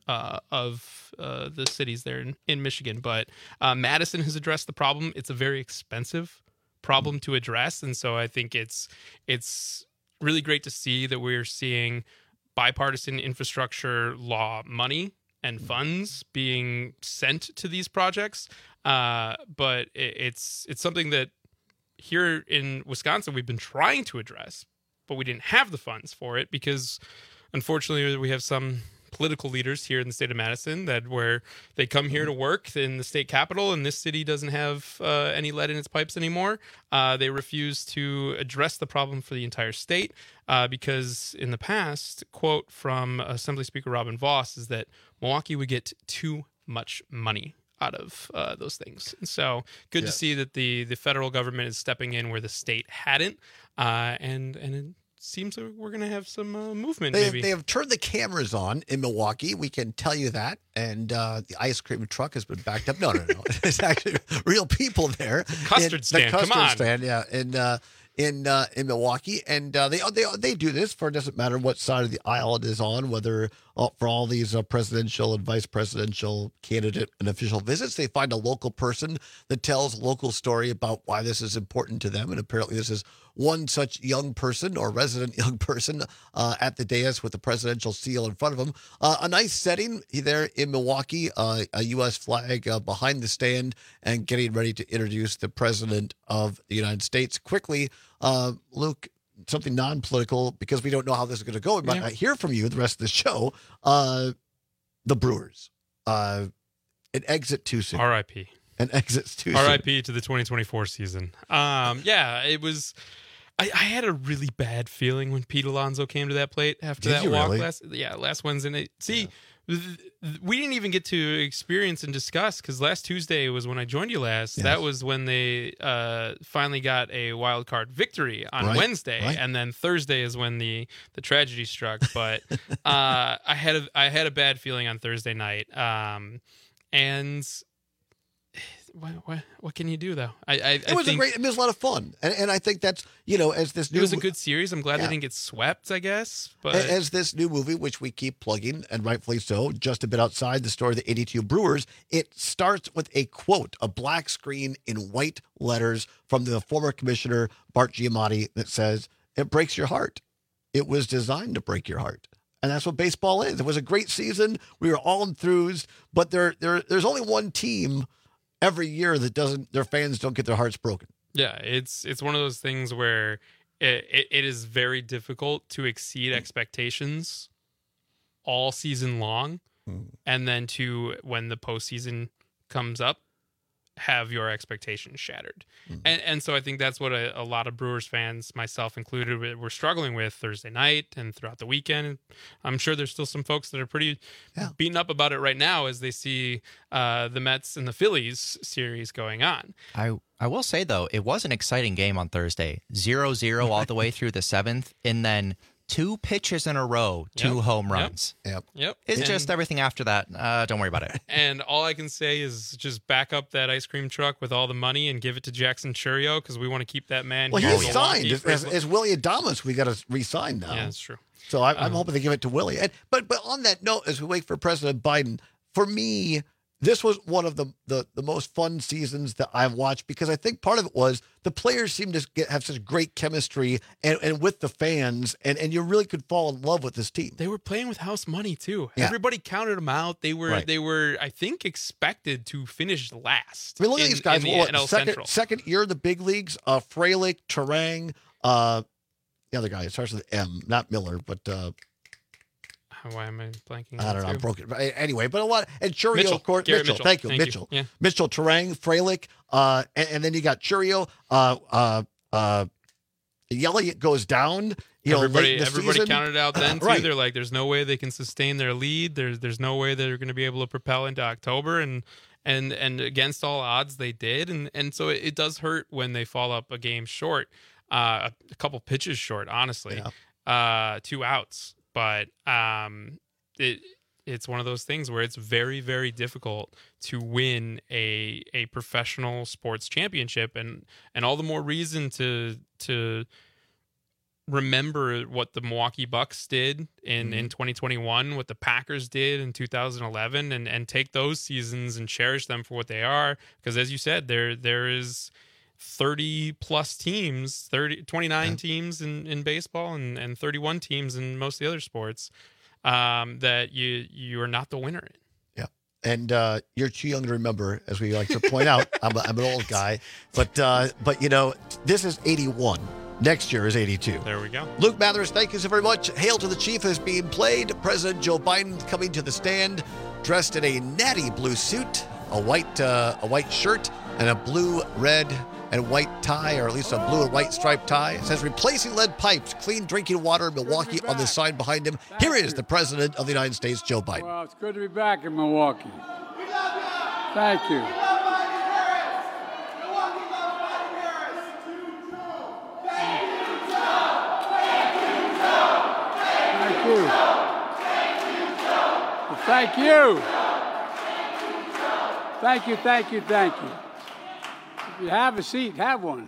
of the cities there in Michigan. But Madison has addressed the problem. It's a very expensive problem to address. And so I think it's really great to see that we're seeing bipartisan infrastructure law money and funds being sent to these projects. But it's something that here in Wisconsin we've been trying to address, but we didn't have the funds for it because unfortunately we have some political leaders here in the state of Madison that where they come here to work in the state capital and this city doesn't have any lead in its pipes anymore. They refuse to address the problem for the entire state because in the past, quote from Assembly Speaker Robin Vos, is that Milwaukee would get too much money out of those things. And so good to see that the federal government is stepping in where the state hadn't. And seems like we're going to have some movement.
They have turned the cameras on in Milwaukee. We can tell you that. And the ice cream truck has been backed up. No. It's actually real people there.
Custard stand.
The custard
Come on.
stand, yeah. In Milwaukee, and they do this for, it doesn't matter what side of the aisle it is on, whether for all these presidential and vice presidential candidate and official visits, they find a local person that tells a local story about why this is important to them. And apparently this is one such young person or resident young person at the dais with the presidential seal in front of him. A nice setting there in Milwaukee, a U.S. flag behind the stand, and getting ready to introduce the president of the United States. Quickly, Luke, something non-political, because we don't know how this is going to go. We might not hear from you the rest of the show. The Brewers, an exit too soon.
R.I.P.
An exit too soon.
R.I.P. to the 2024 season. It was. I had a really bad feeling when Pete Alonso came to that plate after that walk last Wednesday night. We didn't even get to experience and discuss, because last Tuesday was when I joined you last. Yes. That was when they finally got a wild card victory on Wednesday, and then Thursday is when the tragedy struck. But I had a bad feeling on Thursday night, and. What can you do, though? It
was a lot of fun, and I think that's, as this new,
it was a good series. I'm glad they didn't get swept, I guess. But
as this new movie, which we keep plugging, and rightfully so, just a bit outside the story of the 82 Brewers, it starts with a quote, a black screen in white letters from the former commissioner Bart Giamatti that says, "It breaks your heart. It was designed to break your heart." And that's what baseball is. It was a great season. We were all enthused, but there's only one team every year that their fans don't get their hearts broken.
Yeah, it's one of those things where it is very difficult to exceed expectations all season long, and then when the postseason comes up, have your expectations shattered. And so I think that's what a lot of Brewers fans, myself included, were struggling with Thursday night and throughout the weekend. I'm sure there's still some folks that are pretty beaten up about it right now as they see the Mets and the Phillies series going on.
I will say, though, it was an exciting game on Thursday. 0-0 all the way through the seventh, and then 2 pitches in a row, 2 home runs.
Yep.
It's just everything after that. Don't worry about it.
And all I can say is just back up that ice cream truck with all the money and give it to Jackson Churio, because we want to keep that man.
Well, he's signed as Willie Adames. We got to re-sign now.
Yeah, that's true.
So I'm hoping they give it to Willie. But on that note, as we wait for President Biden, for me, this was one of the most fun seasons that I've watched, because I think part of it was the players seemed to have such great chemistry and with the fans, and you really could fall in love with this team.
They were playing with house money too.
Yeah.
Everybody counted them out. They were I think expected to finish last.
I mean, look at these guys.
NL
second year in the big leagues. Frelick, Turang, the other guy. It starts with M, not Miller, but.
Why am I blanking?
I don't know. I'm broken. Anyway, but a lot. And Churio,
Mitchell,
of course.
Mitchell.
Thank you. Mitchell.
Yeah.
Mitchell, Turang, Frelick. And then you got Churio. Elliott goes down.
Everybody
season.
counted out then, too.
Right.
They're like, there's no way they can sustain their lead. There's no way they're going to be able to propel into October. And against all odds, they did. And so it does hurt when they fall up a game short, a couple pitches short, honestly. 2 outs. But it's one of those things where it's very, very difficult to win a professional sports championship, and all the more reason to remember what the Milwaukee Bucks did in 2021, what the Packers did in 2011, and take those seasons and cherish them for what they are. Because as you said, there is 30 plus teams, 29 teams in baseball and 31 teams in most of the other sports that you are not the winner in.
Yeah. And you're too young to remember, as we like to point out. I'm an old guy, but this is 81. Next year is 82.
There we go.
Luke Mathers, thank you so very much. Hail to the Chief is being played. President Joe Biden coming to the stand, dressed in a natty blue suit, a white shirt, and a blue, red, and white tie, or at least a blue and white striped tie. It says, "Replacing lead pipes, clean drinking water in Milwaukee," on the sign behind him. Here is the President of the United States, Joe Biden.
Well, it's good to be back in Milwaukee. Thank you. Thank you. Thank you, thank you, thank you. If you have a seat, have one.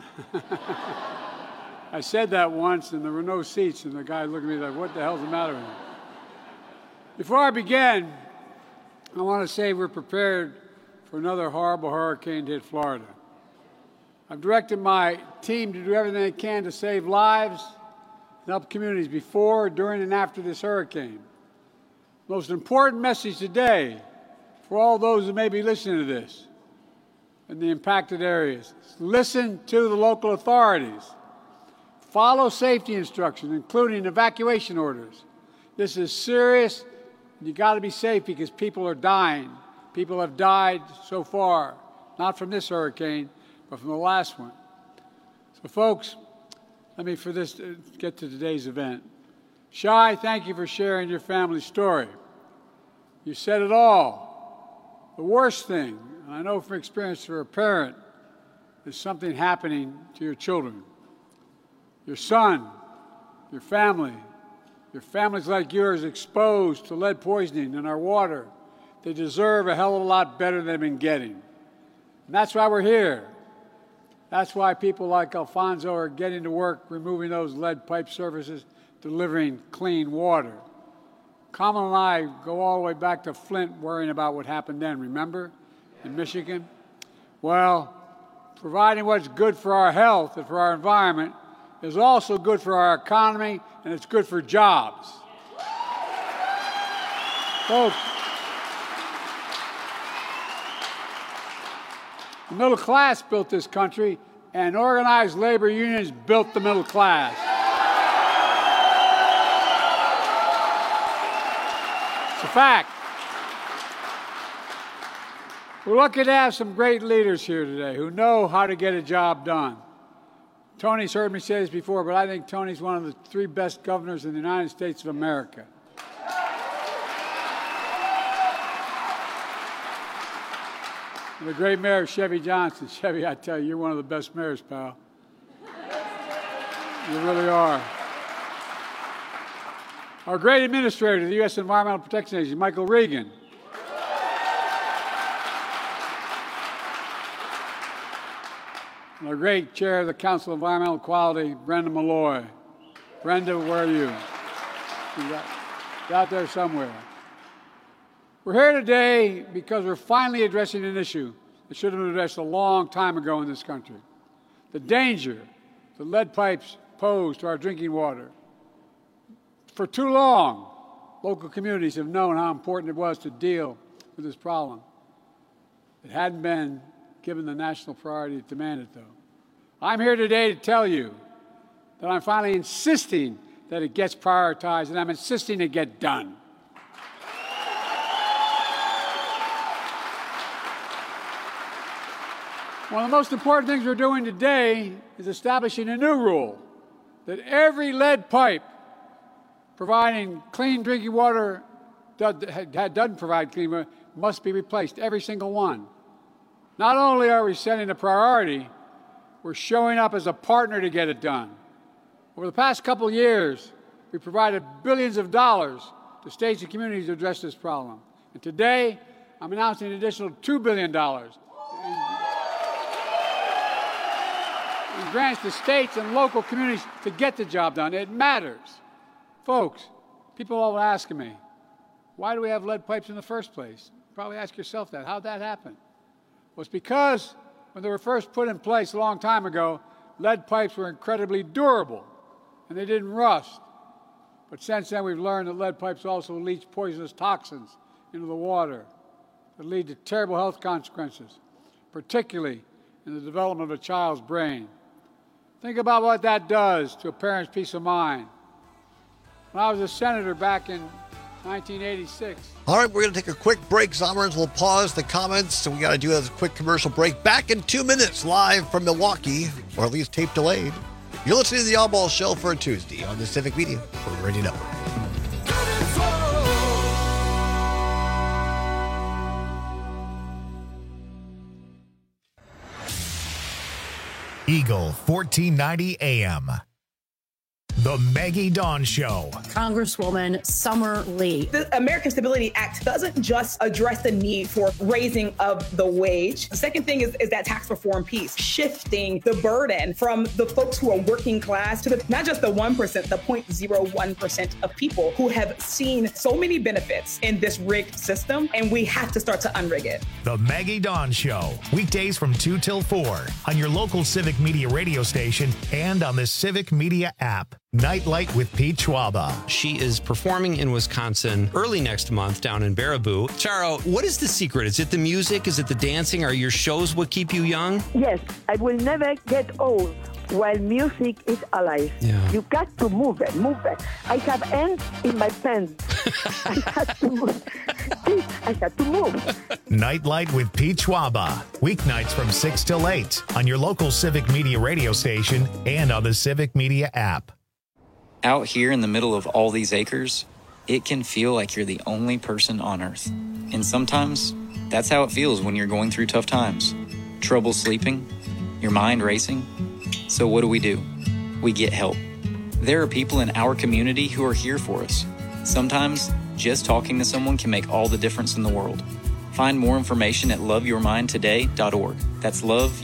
I said that once, and there were no seats, and the guy looked at me like, what the hell's the matter with you? Before I begin, I want to say we're prepared for another horrible hurricane to hit Florida. I've directed my team to do everything they can to save lives and help communities before, during, and after this hurricane. The most important message today for all those who may be listening to this in the impacted areas is listen to the local authorities. Follow safety instructions, including evacuation orders. This is serious. You got to be safe because people are dying. People have died so far, not from this hurricane, but from the last one. So, folks, let me get to today's event. Shai, thank you for sharing your family story. You said it all. The worst thing, and I know from experience for a parent, is something happening to your children. Your son, your family. Your families like yours exposed to lead poisoning in our water. They deserve a hell of a lot better than they've been getting. And that's why we're here. That's why people like Alfonso are getting to work removing those lead pipe surfaces, delivering clean water. Kamal and I go all the way back to Flint worrying about what happened then, remember, in Michigan? Well, providing what's good for our health and for our environment is also good for our economy, and it's good for jobs. Folks, the middle class built this country, and organized labor unions built the middle class. It's a fact. We're lucky to have some great leaders here today who know how to get a job done. Tony's heard me say this before, but I think Tony's one of the 3 best governors in the United States of America. And the great mayor, Chevy Johnson. Chevy, I tell you, you're one of the best mayors, pal. You really are. Our great administrator of the U.S. Environmental Protection Agency, Michael Regan. And our great chair of the Council of Environmental Quality, Brenda Malloy. Brenda, where are you? She's out there somewhere. We're here today because we're finally addressing an issue that should have been addressed a long time ago in this country. The danger that lead pipes pose to our drinking water. For too long, local communities have known how important it was to deal with this problem. It hadn't been given the national priority that demanded, though. I'm here today to tell you that I'm finally insisting that it gets prioritized, and I'm insisting it get done. One of the most important things we're doing today is establishing a new rule that every lead pipe providing clean drinking water doesn't provide clean water must be replaced, every single one. Not only are we setting a priority, we're showing up as a partner to get it done. Over the past couple of years, we provided billions of dollars to states and communities to address this problem. And today, I'm announcing an additional $2 billion in grants to states and local communities to get the job done. It matters. Folks, people are always asking me, why do we have lead pipes in the first place? Probably ask yourself that. How'd that happen? Well, it's because when they were first put in place a long time ago, lead pipes were incredibly durable, and they didn't rust. But since then, we've learned that lead pipes also leach poisonous toxins into the water that lead to terrible health consequences, particularly in the development of a child's brain. Think about what that does to a parent's peace of mind. When I was a senator back in 1986.
All right, we're going to take a quick break. Zomerins will pause the comments, so we got to do a quick commercial break. Back in 2 minutes, live from Milwaukee, or at least tape delayed. You're listening to the Oddball Show for a Tuesday on the Civic Media Radio Network.
Eagle 1490 AM. The Maggie Dawn Show.
Congresswoman Summer Lee.
The American Stability Act doesn't just address the need for raising of the wage. The second thing is that tax reform piece, shifting the burden from the folks who are working class to not just the 1%, the 0.01% of people who have seen so many benefits in this rigged system, and we have to start to unrig it.
The Maggie Dawn Show. Weekdays from 2 till 4 on your local Civic Media radio station and on the Civic Media app. Nightlight with Pete Schwaba.
She is performing in Wisconsin early next month down in Baraboo. Charo, what is the secret? Is it the music? Is it the dancing? Are your shows what keep you young?
Yes, I will never get old while music is alive.
Yeah.
You got to move it. I have ants in my pants. I have to move. I have to move.
Nightlight with Pete Schwaba. Weeknights from 6 till 8 on your local Civic Media radio station and on the Civic Media app.
Out here in the middle of all these acres, it can feel like you're the only person on Earth. And sometimes, that's how it feels when you're going through tough times. Trouble sleeping, your mind racing. So what do? We get help. There are people in our community who are here for us. Sometimes, just talking to someone can make all the difference in the world. Find more information at loveyourmindtoday.org. That's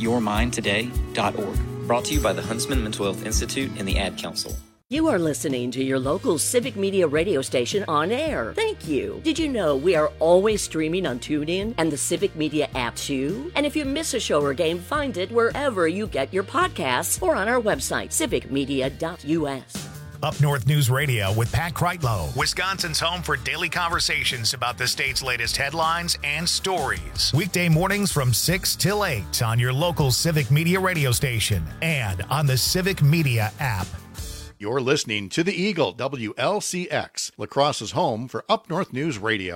loveyourmindtoday.org. Brought to you by the Huntsman Mental Health Institute and the Ad Council.
You are listening to your local Civic Media radio station on air. Thank you. Did you know we are always streaming on TuneIn and the Civic Media app too? And if you miss a show or game, find it wherever you get your podcasts or on our website, civicmedia.us.
Up North News Radio with Pat Kreitlow, Wisconsin's home for daily conversations about the state's latest headlines and stories. Weekday mornings from 6 till 8 on your local Civic Media radio station and on the Civic Media app.
You're listening to the Eagle, WLCX, La Crosse's home for Up North News Radio.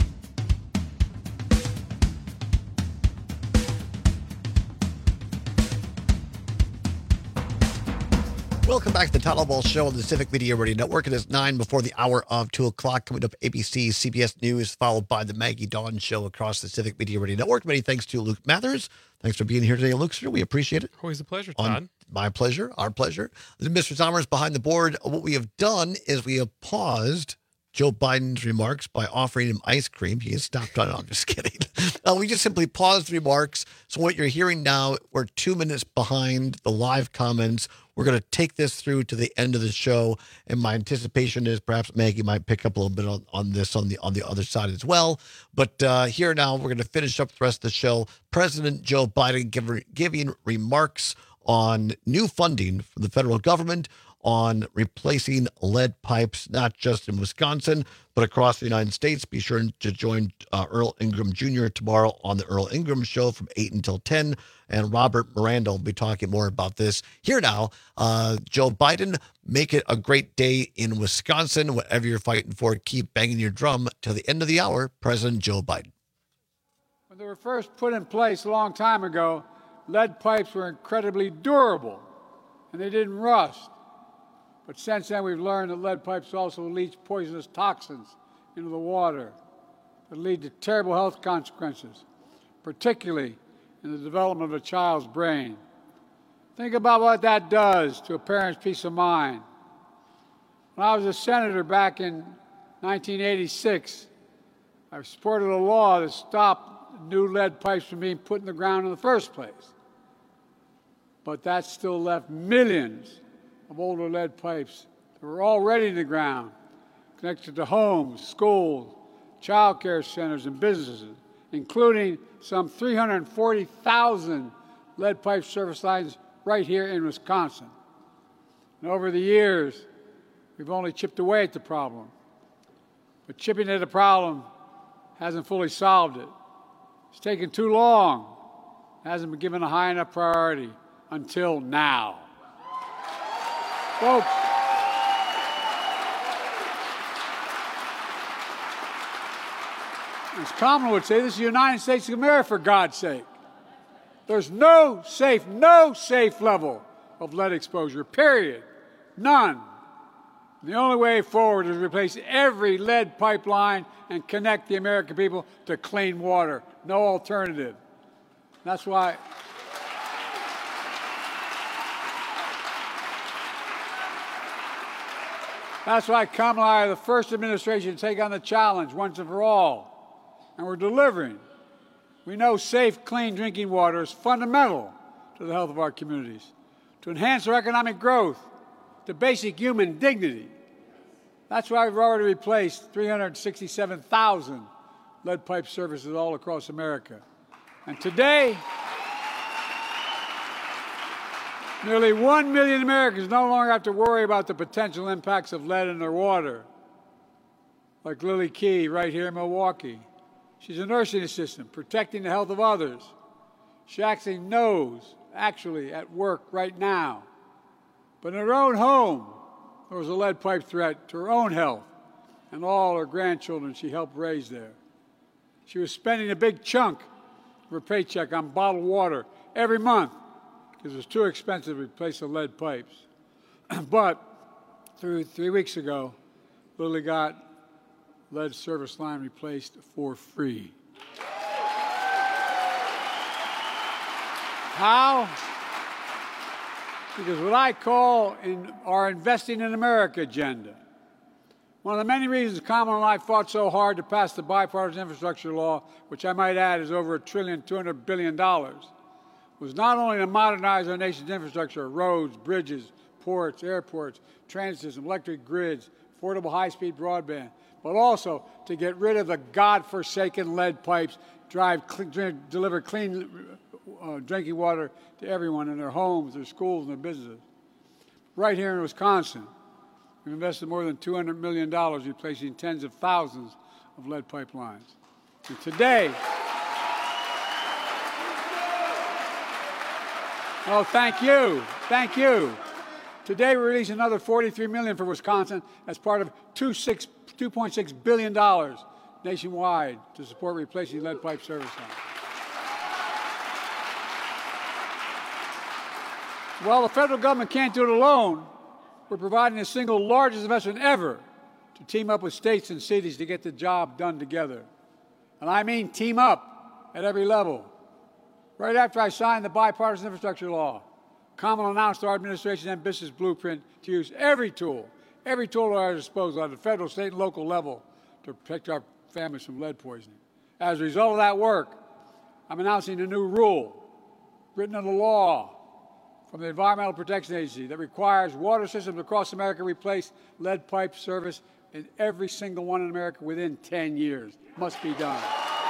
Welcome back to the Todd Ball Show on the Civic Media Radio Network. It is 9 before the hour of 2 o'clock. Coming up, ABC, CBS News, followed by the Maggie Dawn Show across the Civic Media Radio Network. Many thanks to Luke Mathers. Thanks for being here today, Luke. Sir, we appreciate it.
Always a pleasure, Todd.
My pleasure. Our pleasure. Mr. Sommers behind the board. What we have done is we have paused Joe Biden's remarks by offering him ice cream. He has stopped on. I'm just kidding. We just simply paused remarks. So what you're hearing now, we're 2 minutes behind the live comments. We're going to take this through to the end of the show, and my anticipation is perhaps Maggie might pick up a little bit on this on the other side as well. But here now, we're going to finish up the rest of the show. President Joe Biden giving remarks on new funding from the federal government on replacing lead pipes, not just in Wisconsin, but across the United States. Be sure to join Earl Ingram Jr. tomorrow on the Earl Ingram Show from 8 until 10. And Robert Miranda will be talking more about this. Here now, Joe Biden, make it a great day in Wisconsin. Whatever you're fighting for, keep banging your drum till the end of the hour. President Joe Biden.
When they were first put in place a long time ago, lead pipes were incredibly durable, and they didn't rust. But since then, we've learned that lead pipes also leach poisonous toxins into the water that lead to terrible health consequences, particularly in the development of a child's brain. Think about what that does to a parent's peace of mind. When I was a senator back in 1986, I supported a law that stopped new lead pipes from being put in the ground in the first place. But that still left millions of older lead pipes that were already in the ground, connected to homes, schools, child care centers, and businesses, including some 340,000 lead pipe service lines right here in Wisconsin. And over the years, we've only chipped away at the problem. But chipping at the problem hasn't fully solved it. It's taken too long. It hasn't been given a high enough priority until now. Folks, as Kamala would say, this is the United States of America, for God's sake. There's no safe level of lead exposure, period. None. The only way forward is to replace every lead pipeline and connect the American people to clean water. No alternative. That's why. That's why Kamala and I are the first administration to take on the challenge once and for all. And we're delivering. We know safe, clean drinking water is fundamental to the health of our communities, to enhance our economic growth, to basic human dignity. That's why we've already replaced 367,000 lead pipe services all across America. And today, nearly 1 million Americans no longer have to worry about the potential impacts of lead in their water. Like Lily Key right here in Milwaukee. She's a nursing assistant protecting the health of others. She actually knows, actually at work right now. But in her own home, there was a lead pipe threat to her own health and all her grandchildren she helped raise there. She was spending a big chunk of her paycheck on bottled water every month because it was too expensive to replace the lead pipes. But 3 weeks ago, Lily got lead service line replaced for free. How? Because what I call our Investing in America agenda. One of the many reasons Kamala and I fought so hard to pass the bipartisan infrastructure law, which I might add is over $1.2 trillion, was not only to modernize our nation's infrastructure, roads, bridges, ports, airports, transit system, electric grids, affordable high-speed broadband, but also to get rid of the godforsaken lead pipes, deliver clean drinking water to everyone in their homes, their schools, and their businesses. Right here in Wisconsin, we've invested more than $200 million replacing tens of thousands of lead pipelines. And today, oh, thank you. Today we release another $43 million for Wisconsin as part of $2.6 billion nationwide to support replacing lead pipe service lines. While the federal government can't do it alone, we're providing the single largest investment ever to team up with states and cities to get the job done together. And I mean team up at every level. Right after I signed the bipartisan infrastructure law, Kamala announced our administration's ambitious blueprint to use every tool at our disposal at the federal, state, and local level to protect our families from lead poisoning. As a result of that work, I'm announcing a new rule written into law from the Environmental Protection Agency that requires water systems across America replace lead pipe service in every single one in America within 10 years. Must be done.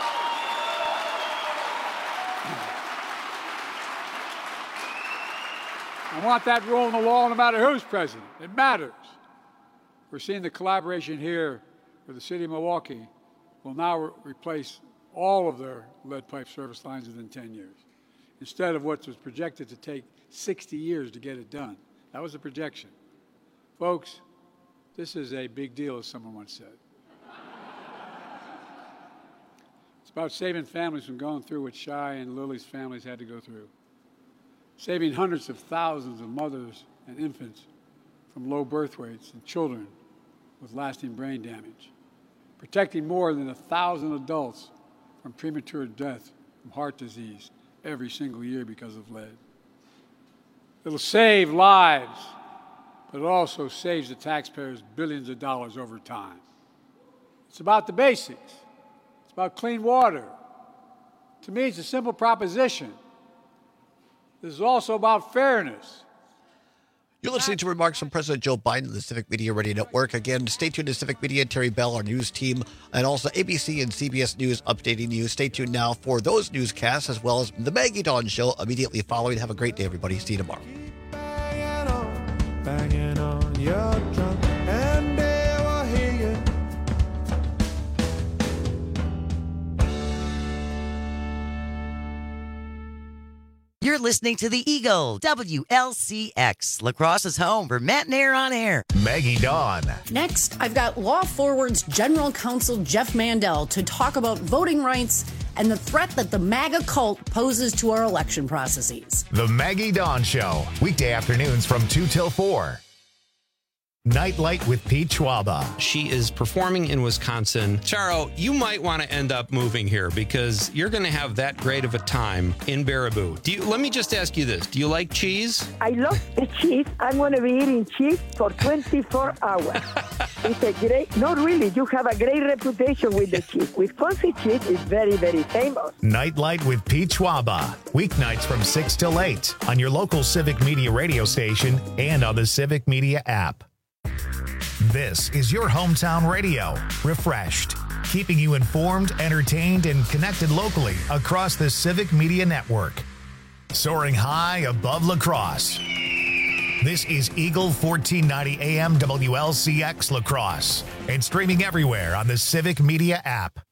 I want that rule in the law no matter who's president. It matters. We're seeing the collaboration here with the city of Milwaukee will now replace all of their lead pipe service lines within 10 years, instead of what was projected to take 60 years to get it done. That was a projection. Folks, this is a big deal, as someone once said. It's about saving families from going through what Shai and Lily's families had to go through. Saving hundreds of thousands of mothers and infants from low birth weights and children with lasting brain damage. Protecting more than 1,000 adults from premature death from heart disease every single year because of lead. It'll save lives, but it also saves the taxpayers billions of dollars over time. It's about the basics. It's about clean water. To me, it's a simple proposition. This is also about fairness.
You're listening to remarks from President Joe Biden of the Civic Media Radio Network. Again, stay tuned to Civic Media, Terry Bell, our news team, and also ABC and CBS News updating you. Stay tuned now for those newscasts as well as the Maggie Dawn Show immediately following. Have a great day, everybody. See you tomorrow.
Banging on your drum, and they will hear you.
You're listening to the Eagle, WLCX, La Crosse's home for Matt and Air on Air.
Maggie Dawn.
Next, I've got Law Forward's General Counsel Jeff Mandel to talk about voting rights and the threat that the MAGA cult poses to our election processes.
The Maggie Dawn Show, weekday afternoons from 2 till 4. Nightlight with Pete Schwaba.
She is performing in Wisconsin. Charo, you might want to end up moving here because you're going to have that great of a time in Baraboo. Let me just ask you this. Do you like cheese?
I love the cheese. I'm going to be eating cheese for 24 hours. It's a great, not really, you have a great reputation with the cheese. Wisconsin cheese is very, very famous.
Nightlight with Pete Schwaba. Weeknights from 6 till 8 on your local Civic Media radio station and on the Civic Media app. This is your hometown radio, refreshed, keeping you informed, entertained, and connected locally across the Civic Media Network. Soaring high above La Crosse. This is Eagle 1490 AM WLCX La Crosse and streaming everywhere on the Civic Media app.